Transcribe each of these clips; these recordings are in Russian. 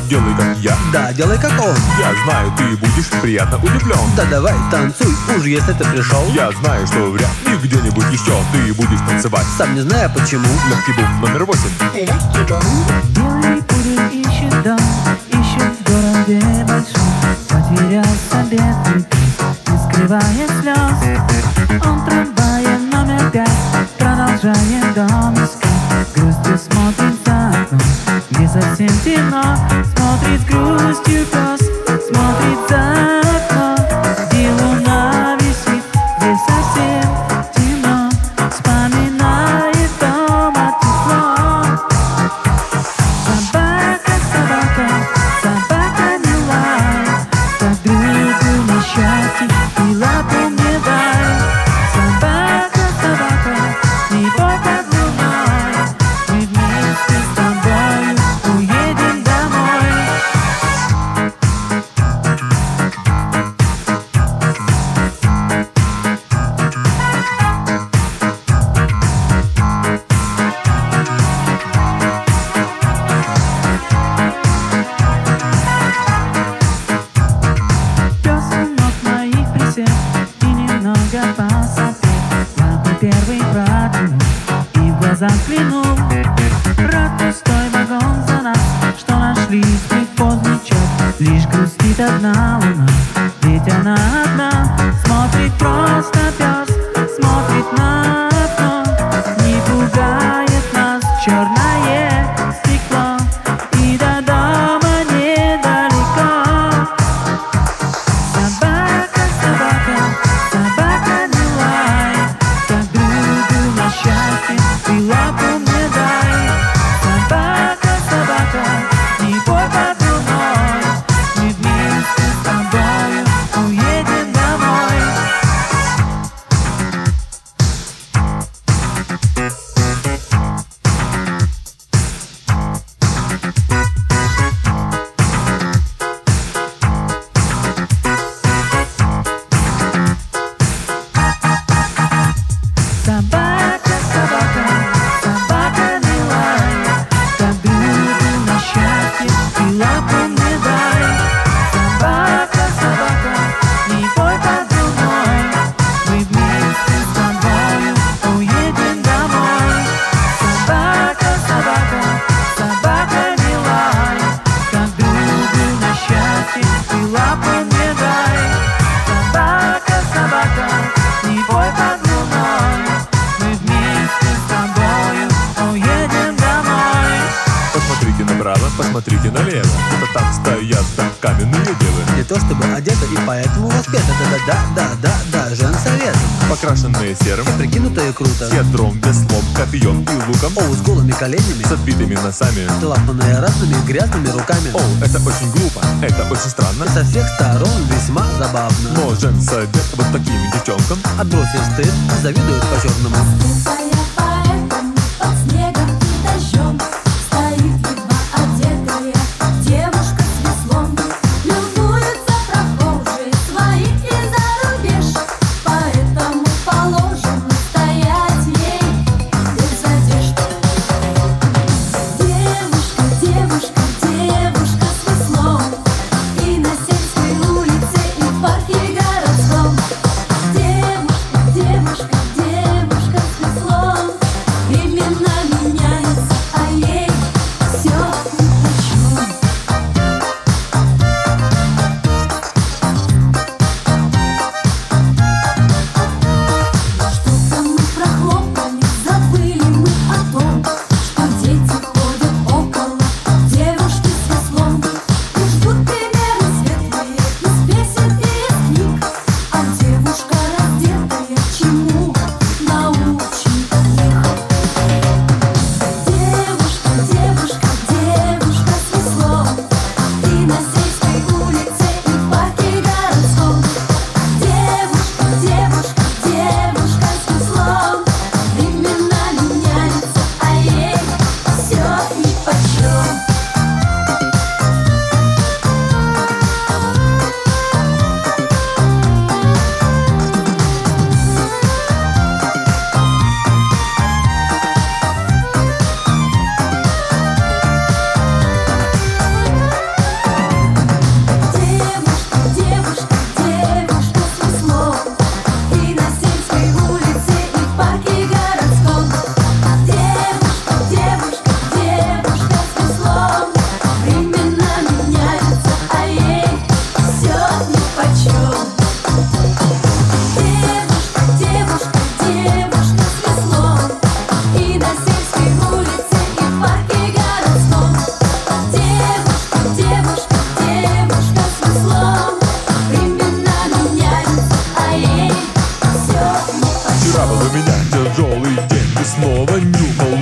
делай как я. Да, делай как он. Я знаю, ты будешь приятно удивлен. Да давай, танцуй, уж если ты пришел. Я знаю, что вряд ли где-нибудь еще ты будешь танцевать. Сам не знаю почему. Легкий бум номер 8. Белый пудель ищет дом, ищет в городе большом. Потерялся бедный пес, не скрывая слез. Он трамвая номер 5, продолжает дом искать. Грустью смотрит за окном, где совсем темно. Смотрит с грустью пес, смотрит за окно, где луна висит, где совсем темно. Вспоминает дома тепло. Собака, собака, собака не лай, так другу несчастье и лапу мне дай. Собака, собака, не бой под луной, мы вместе с тобою уедем домой. Пес у ног моих присел и немного посопел. Лапы первый протянул и в глаза взглянул. Рад пустой вагон за нас, что нашли мы поздний час. Лишь грустит одна луна, ведь она одна. Смотрит просто пес, смотрит на окно. Не пугает нас черное стекло, и до дома недалеко. Собака, собака, собака не лай, как другу на счастье ты лапу мне дай. Собака, собака, не бой под луной, мы вместе с тобою уедем домой. Собака, собака, собака не лай, как другу на счастье ты лапу мне дай. Собака, собака, не бой под луной, мы вместе с тобою уедем домой. Собака, собака, собака не лай, как другу на счастье ты лапу мне дай. Собака, собака, не бой под луной, мы вместе с тобою уедем домой. Посмотрите направо, посмотрите налево. Это там стоят так каменные девы. Не то чтобы одета и поэтому воспета. Да, женсовет. Покрашенные серым, Прикинутое круто. с ядром, веслом, копьем и луком. Оу, с голыми коленями, С отбитыми носами. лапанные разными грязными руками. О, это очень глупо, это очень странно. Со всех сторон весьма забавно. Но женсовет вот таким девчонкам. Отбросив стыд, завидуют по-черному. Поэтому под снегом и дождем стоит едва одетая девушка с веслом. Любуются прохожие свои и за рубеж, поэтому положено стоять ей без одежды. Девушка, девушка, девушка с веслом, и на сельской улице, и в парке городском. Девушка, девушка, девушка с веслом.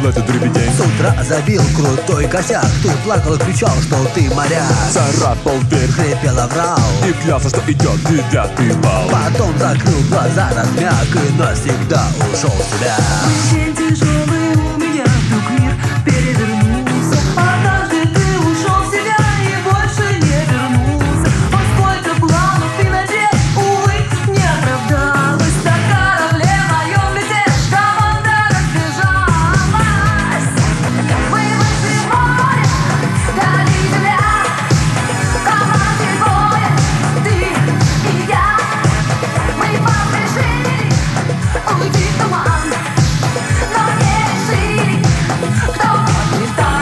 комнаты дребедень. С утра забил крутой косяк. Ты плакал и кричал, что ты моряк. Царапал дверь Хрипел, врал. и клялся, что идет 9-й бал. Потом закрыл глаза, размяк и навсегда ушел в себя. День тяжелый у меня, вдруг мир перевернулся. Однажды ты ушел в себя и больше не вернулся. О, сколько планов и надежд, увы, не оправдалось. На корабле моем летишь, команда разбежалась. Мы вышли в море, дали земля. Команде боя, ты и я. Мы поспешили уйти в туман, но не решили, кто будет там.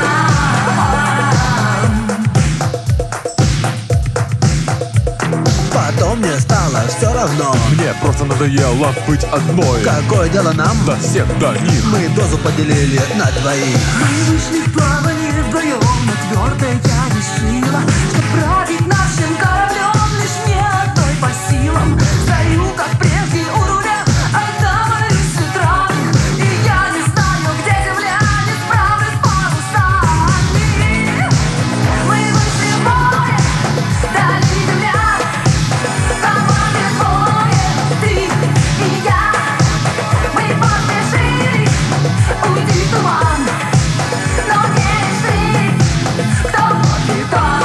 Потом мне стало все равно. Мне просто надоело быть одной. Какое дело нам? До всех до них. Мы дозу поделили на двоих. Мы вышли в плавание вдвоем, но твердо я решила, что править нашим кораблем лишь мне одной по силам. Стою, как прежде, у руля, одна борюсь с ветрами, и я не знаю, где земля, не справлюсь с парусами. Мы вышли в море, дали земля. Команде боя, ты и я. Мы поспешили уйти в туман, но не решили, кто будет там.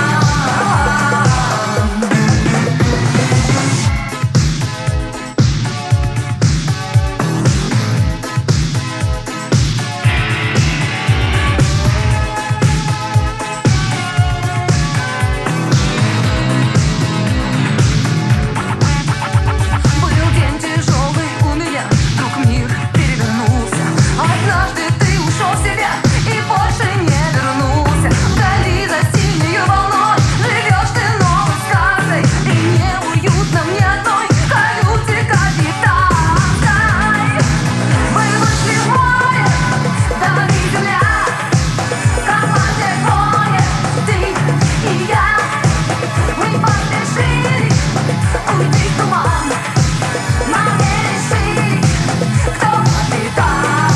Был день тяжелый у меня, вдруг мир перевернулся. Однажды ты ушел в себя и больше не вернулся. Вдали за синею волной живешь ты новой сказкой, и неуютно мне одной в каюте капитанской. Мы вышли в море, дали земля. Команде боя, ты и я. Мы поспешили уйти в туман, но не решили, кто капитан.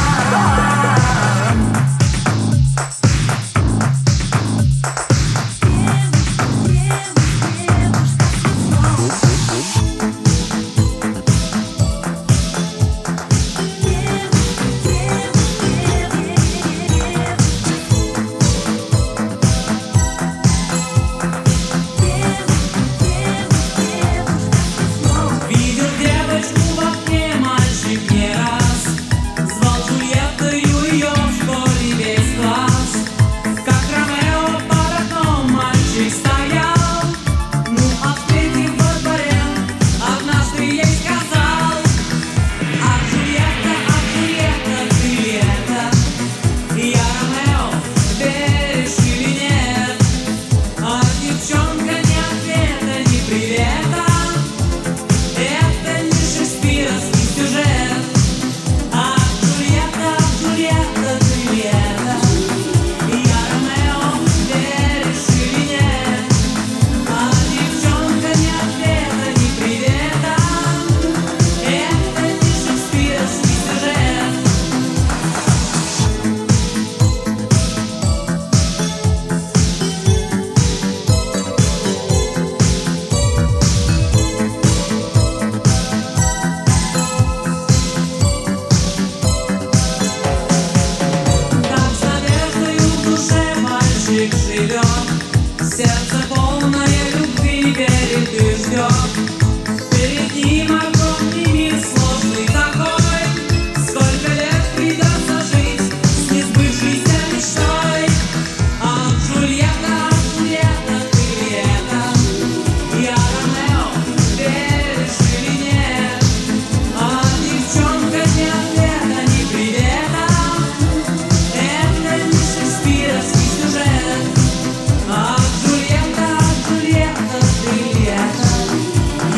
Видел девочку в окне, мальчик не раз звал Джульеттою ее в школе весь класс. Как Ромео под окном мальчик стоял, ну а встретив во дворе, однажды ей сказал: ах, Джульетта, ты ли это? Я Ромео, веришь или нет? А девчонка ни ответа, ни привета. Это не шекспировский сюжет. Ах, Джульетта, ты ли это? Я Ромео, веришь или нет? А девчонка ни ответа, ни привета. Это не шекспировский сюжет. Так с надеждою в душе мальчик живет, сердце полное любви верит и ждет. Перед ним огромный мир сложный такой, сколько лет придется жить с несбывшейся мечтой. Ах, Джульетта, ты ли это? Я Ромео, веришь или нет? А девчонка ни ответа, ни привета. Это не шекспировский сюжет. Ах, Джульетта, ты ли это?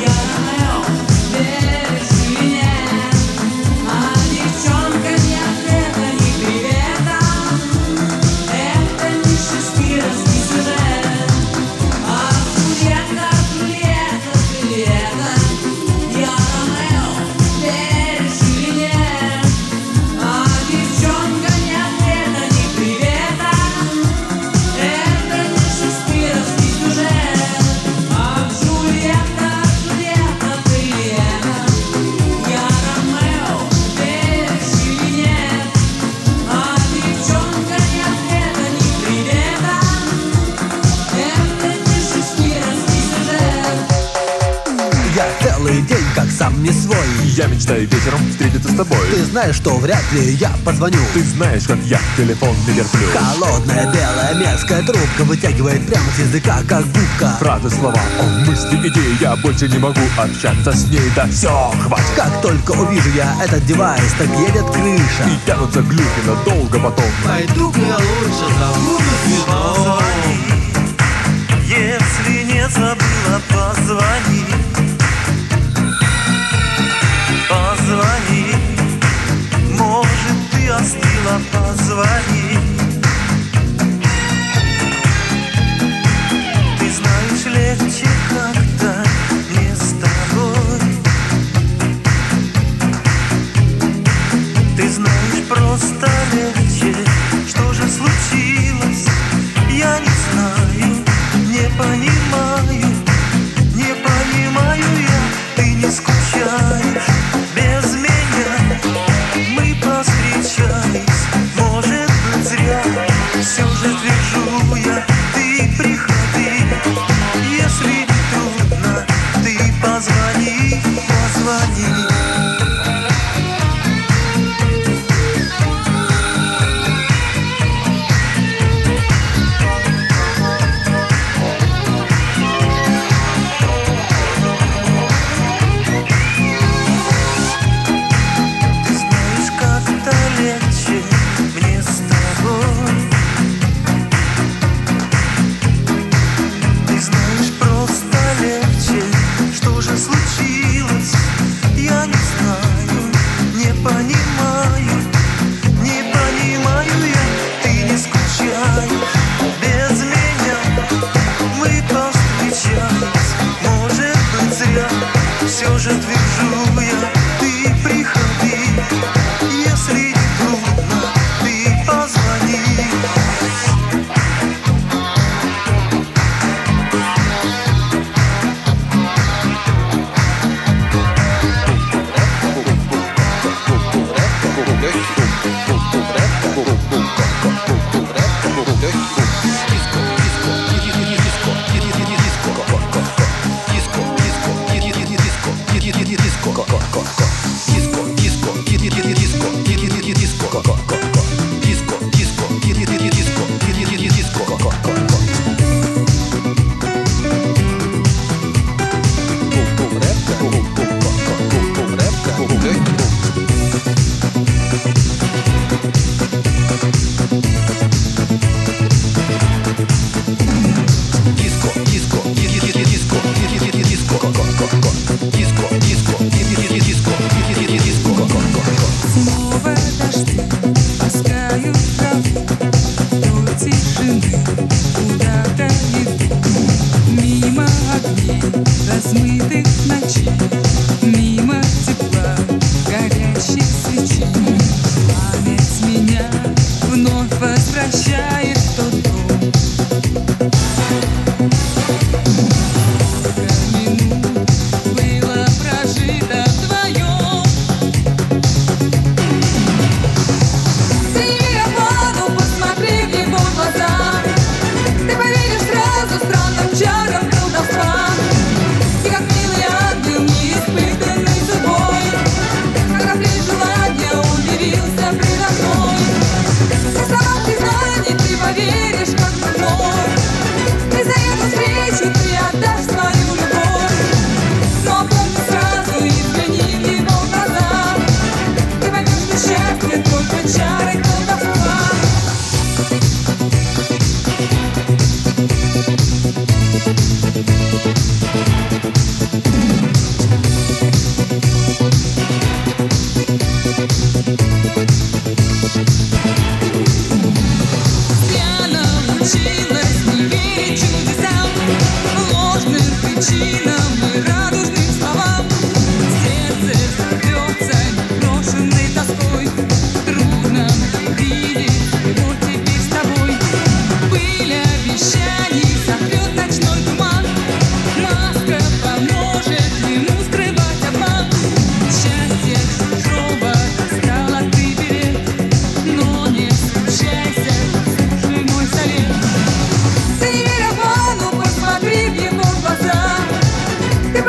целый день, как сам не свой. Я мечтаю вечером встретиться с тобой. Ты знаешь, что вряд ли я позвоню. Ты знаешь, как я телефон не терплю. Холодная белая мерзкая трубка вытягивает прямо с языка, как губка. Фразы, слова, мысли, идеи. Я больше не могу общаться с ней. Да все, хватит. Как только увижу я этот девайс, так едет крыша. И тянутся глюки надолго потом. Пойду-ка я лучше забуду звонок. Если не забыла, позвони. Позвони. Может, ты остыла, позвони. Ты знаешь, легче как-то мне с тобой. Ты знаешь, просто легче. Что же случилось? Я не знаю. Не понимаю, не понимаю я. Ты не скучаешь без меня. Мы повстречались, может быть зря. Все же твержу я, ты приходи. Если не трудно, ты позвони, позвони. Все же твержу я, ты приходи. Если не трудно, ты позвони. Снова дожди ласкают траву, до тишины куда-то идут. Мимо огней размытых ночей, мимо тепла горящих свечей. Память меня вновь возвращает в тот дом. Сколько минут было прожито вдвоем. Сними обману, посмотри в его глаза. Ты поверишь сразу странным чарам колдовства. И как милый ангел, не испытанный судьбой, когда при желании он явился предо мной. На словах признаний ты поверишь, как вновь. И за эту встречу ты отдашь свою любовь. Но помни сразу и взгляни в его глаза. Ты поймешь, что счастье только чары колдовства. Я научилась не верить чудесам, ложным причинам и радужным словам. Сердце зовется непрошенной тоской. Трудно видеть его теперь с тобой. Пыль обещаний сотрет ночной туман. Маска поможет ему скрывать обман. Счастье чужого стало ты берег, но не случайся, слушай мой совет. Ты не верь обману, посмотри в его глаза. Ты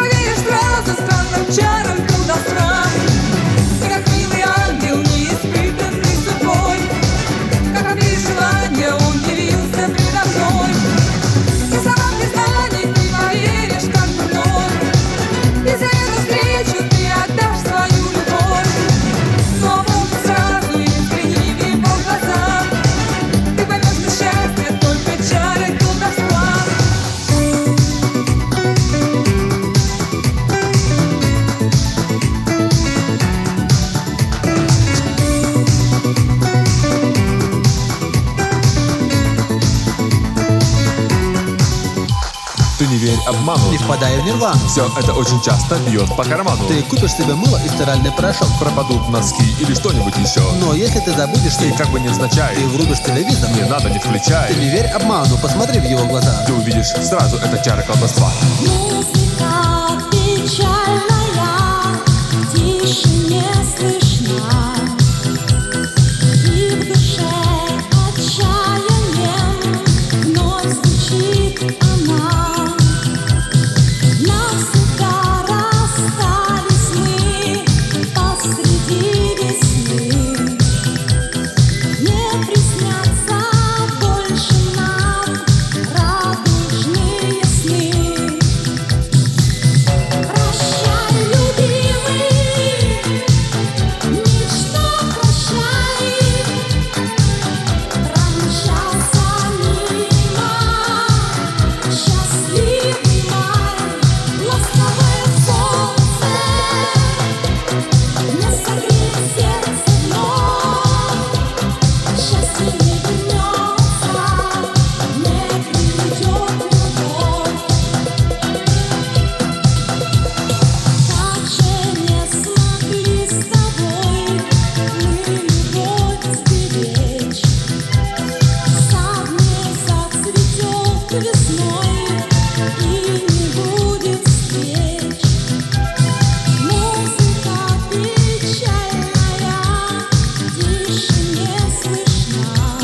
обманут. Не впадай в нирвану. Все это очень часто бьет по карману. Ты купишь себе мыло и стиральный порошок. Пропадут носки или что-нибудь еще. Но если ты забудешь, И как бы невзначай, ты врубишь телевизор. не надо, не включай. Ты не верь обману, посмотри в его глаза. Ты увидишь сразу это чары колдовства. Музыка печальная, тише не слышна, и в душе отчаянием вновь звучит она. Навсегда расстались мы посреди весны. Не приснятся больше нам радужные сны. Прощай, любимый, мечта, прощай. Промчался мимо счастливый май. Ласковое солнце не согреет сердце вновь. Счастье не вернется, не придет любовь. Как же не смогли с тобой мы любовь сберечь? Сад не зацветет весной и не будет встреч. Музыка печальная, тише не слышна,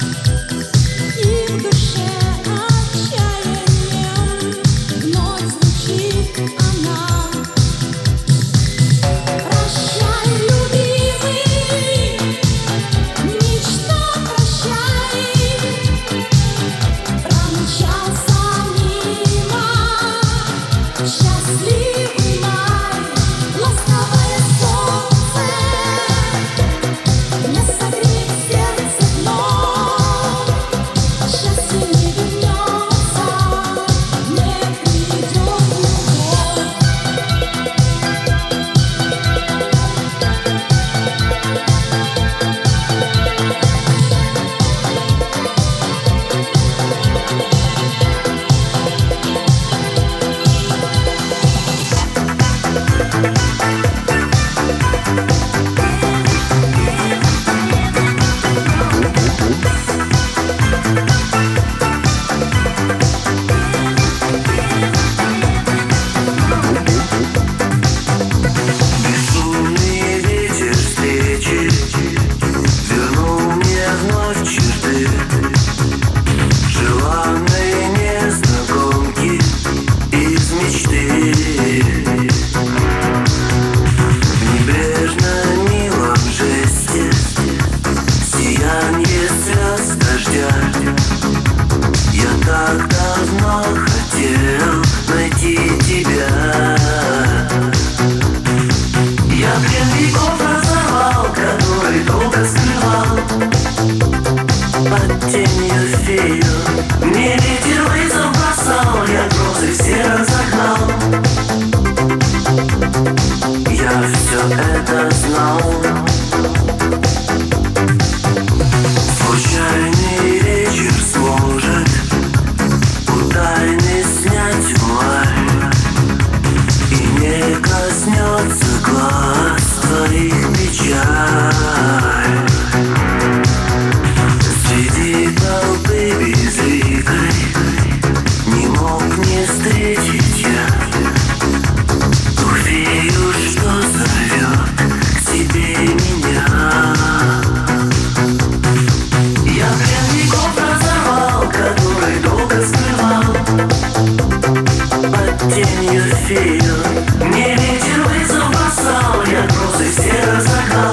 и в душе отчаянием вновь звучит она. Прощай, любимый, мечта, прощай. Промчался мимо счастливый май. Ласковое солнце не согреет сердце вновь. Счастье не вернется, не придет любовь. Безумный ветер встречи вернул мне вновь черты желанной незнакомки из мечты. В небрежно милом жесте сиянье слез дождя. Я так давно хотел найти тебя. Я плен веков разорвал, который долго скрывал под тенью фею. Мне ветер вызов бросал, я грозы все разогнал. Я все это знал. Случайный вечер сможет у тайны снять вуаль, и не коснется глаз твоих печаль. Среди толпы безликой не мог не встретить я ту фею, что зовет к себе меня. Я плен веков разорвал, который долго скрывал под тенью фею. Мне ветер вызов бросал, я грозы все разогнал.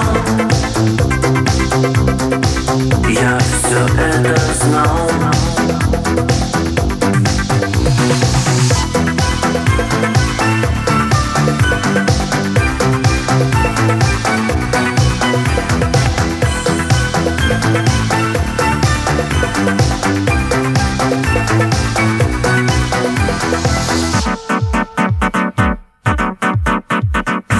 Я все это знал.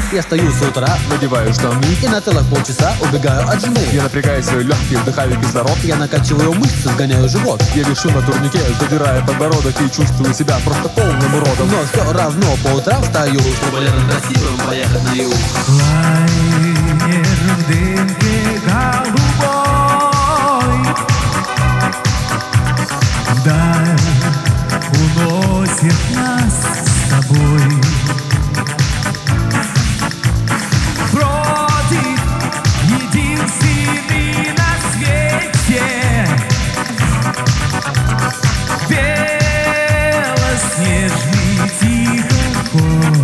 Я стою с утра Надеваю штаны, и на целых полчаса убегаю от жены. я напрягаю свои легкие, вдыхаю кислород. Я накачиваю мышцы, сгоняю живот. Я вешу на турнике, задирая подбородок и чувствую себя просто полным уродом. Но все равно по утрам встаю, чтобы летом красивым поехать на юг. Лайнер в дымке голубой вдаль уносит нас с тобой. Бродит единственный на свете белоснежный тихоход.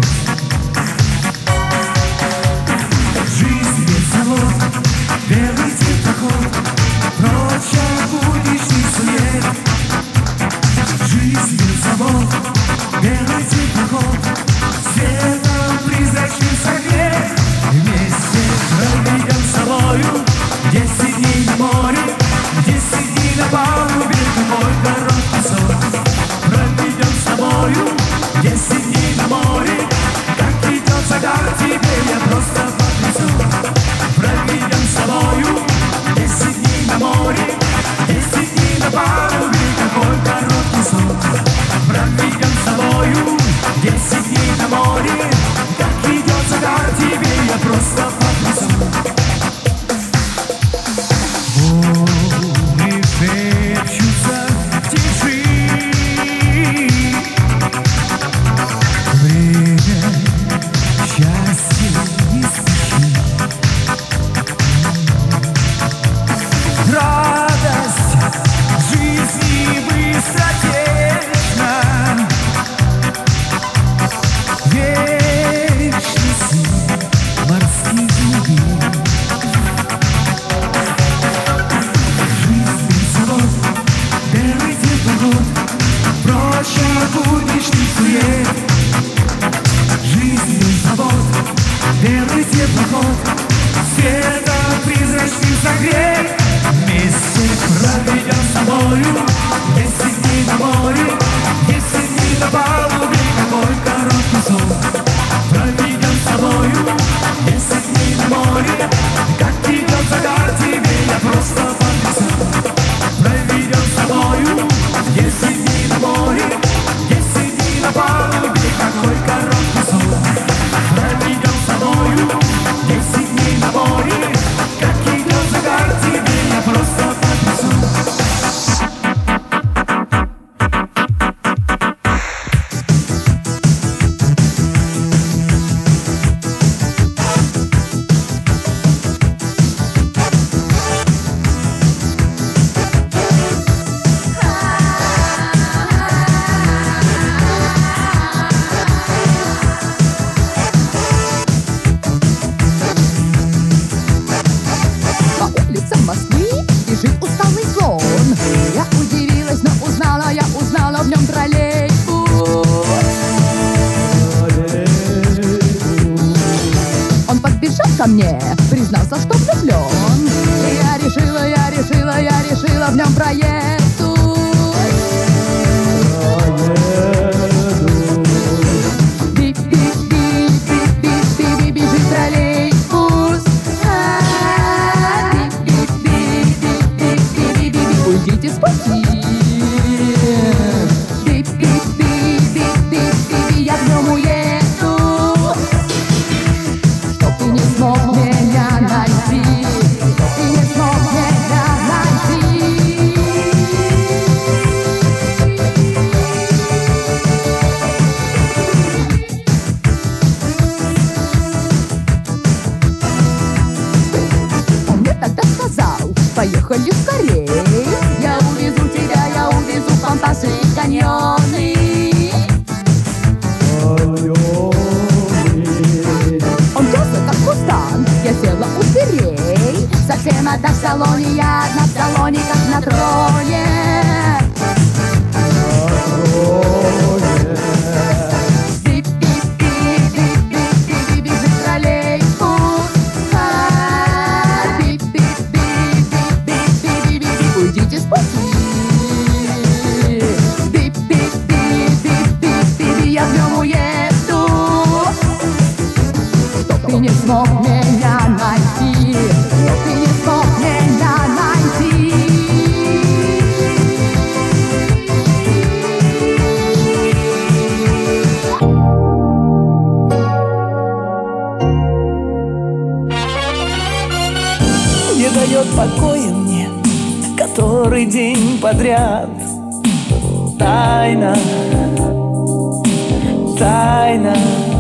Жизнь без завод, белый теплоход, прочь от будничных сует. Жизнь без завод, белый теплоход, светом призрачным согрет. Вместе проведем с собою 10 дней на море, 10 дней на палубе, какой короткий сон. Проведем с собою 10 дней на море, как идет загар, тебе я просто потрясен. Проведем с собою 10 дней на море, 10 дней на палубе, какой короткий сон. Проведем с собою 10 дней на море, как идет загар, тебе я просто потрясен. Волны шепчутся в тиши, время счастья не спешит. Радость жизни быстротечна, вечный сын морских глубин. Жизнь без завод, белый теплоход, прочь от будничных сует. Жизнь без завод, белый теплоход, светом призрачным согрет. Вместе проведем с тобою 10 дней на море, 10 дней на палубе, какой короткий сон. Проведем с тобою 10 дней на море, как идет загар, тебе я просто потрясен. Проведем с тобою 10 дней на море, 10 дней на палубе, какой короткий сон. Проведем с тобою 10 дней на море, как идет загар, тебе я просто потрясен. По улицам Москвы бежит усталый слон. Я удивилась, но узнала в нем троллейбус. Он подбежал ко мне, признался, что влюблен. И я решила в нем проеду. Би-би-би-би-би-би, бежит троллейбус. Би-би-би-би-би-би-би, уйдите с пути. Би-би-би-би-би-би, я в нем уеду. Чтоб ты не смог меня найти, чтоб ты не смог меня найти. Он мне тогда сказал: поехали скорей, я увезу в Пампасы и каньоны. Он тёсся, как мустанг, я села у дверей. Совсем одна в салоне, я одна в салоне, как на троне. Би-би-би-би-би-би, бежит троллейбус. Би-би-би-би-би-би-би, уйдите с пути. смог меня найти. Ты не смог меня найти. Не дает покоя мне который день подряд. Тайна, тайна.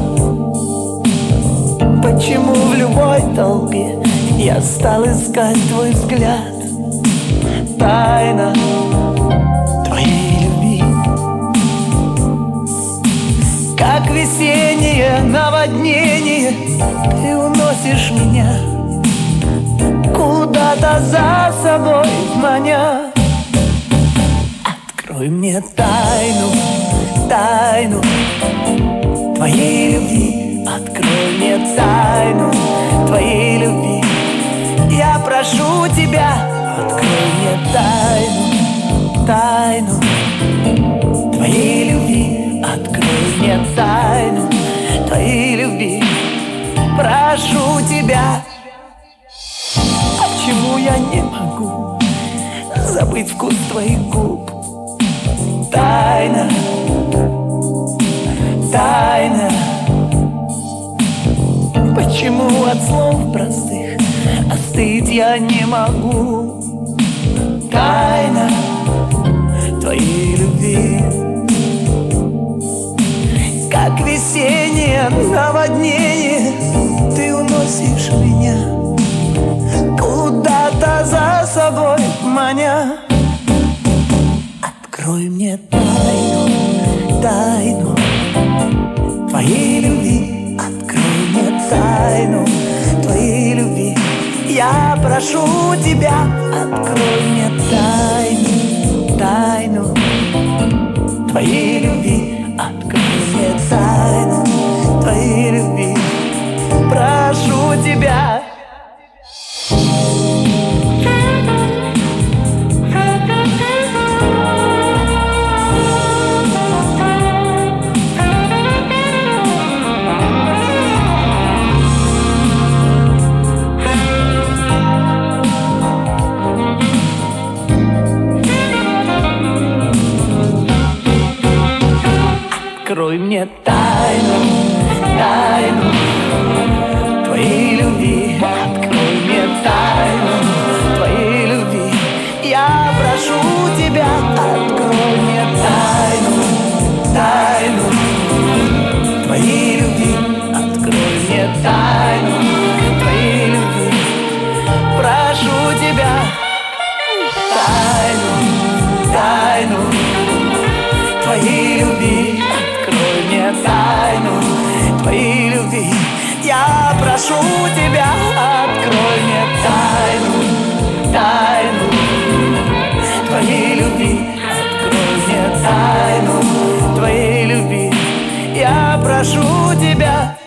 Почему в любой толпе я стал искать твой взгляд? Тайна твоей любви. Как весеннее наводнение ты уносишь меня куда-то за собой маня. Открой мне тайну, тайну твоей любви. Открой мне тайну твоей любви. Я прошу тебя, открой мне тайну, тайну твоей любви. Открой мне тайну твоей любви. Прошу тебя. Почему я не могу забыть вкус твоих губ? Тайна, тайна. Почему от слов простых остыть я не могу? Тайна твоей любви. Как весеннее наводнение ты уносишь меня куда-то за собой маня. Открой мне тайну, тайну твоей любви. Открой мне тайну твоей любви. Я прошу тебя, открой мне тайну, тайну твоей любви. Открой мне тайну твоей любви. Прошу тебя. Открой мне тайну, тайну твоей любви. Открой мне тайну твоей любви. Я прошу тебя, открой мне тайну, тайну твоей любви. Открой мне тайну твоей любви. Прошу тебя. Тайну, тайну твоей любви. Открой мне тайну твоей любви. Я прошу тебя, открой мне тайну, тайну твоей любви. Открой мне тайну твоей любви. Я прошу тебя.